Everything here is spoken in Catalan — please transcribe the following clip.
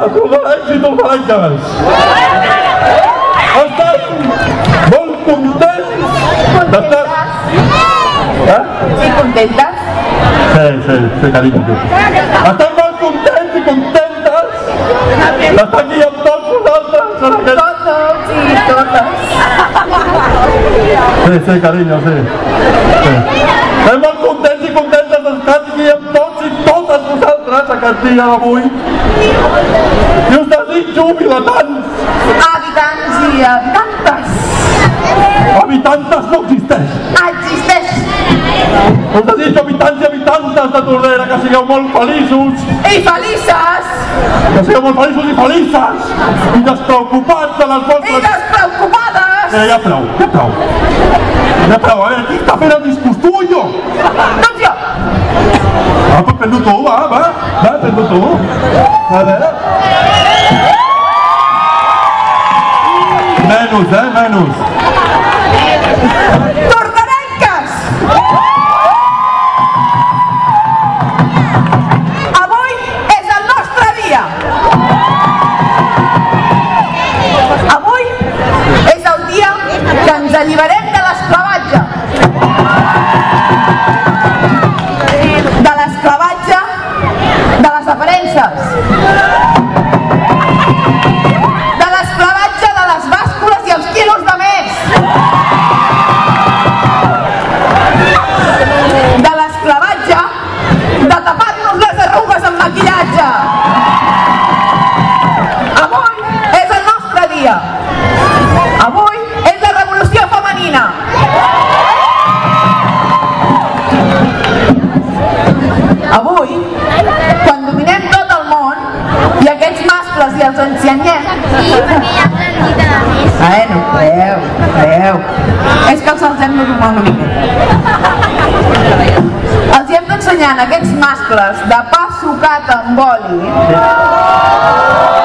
Torbalencs i torbalenques, estan molt contents d'estar... Sí, contentes? Sí, carinyo. Estan molt contents i contentes d'estar aquí amb tots vosaltres en aquest... Tots i totes. Sí, carinyo, sí. Estem molt contents i contentes d'estar aquí amb tots i totes vosaltres aquest dia d'avui. I us desitjo, vilatans... Habitants i habitantes. Habitantes no existeix. Existeix. Us desitjo, habitants i habitantes de Tordera, que sigueu molt feliços. I felices. Que sigueu molt feliços i felices. I despreocupats de les I vostres... despreocupades. Ja prou. Ja prou, a veure, qui està fent el discurs, tu o jo? Doncs jo. Pues fes-lo tu, va, fes-lo tu. A veure. Menys. Tordarenques. Avui és el nostre dia. Avui és el dia que ens alliberem de l'esclavatge. De l'esclavatge de les aparences. De l'esclavatge de les bàscules i els quilos de més. De l'esclavatge de tapar-nos les arrugues amb maquillatge. Avui és el nostre dia. Avui és la revolució femenina. Avui, quan dominem tot el món i aquests mascles i els ensenyem... Bueno, creu. És que els hem de domar una mica. Els hem d'ensenyar a aquests mascles de pa sucat amb oli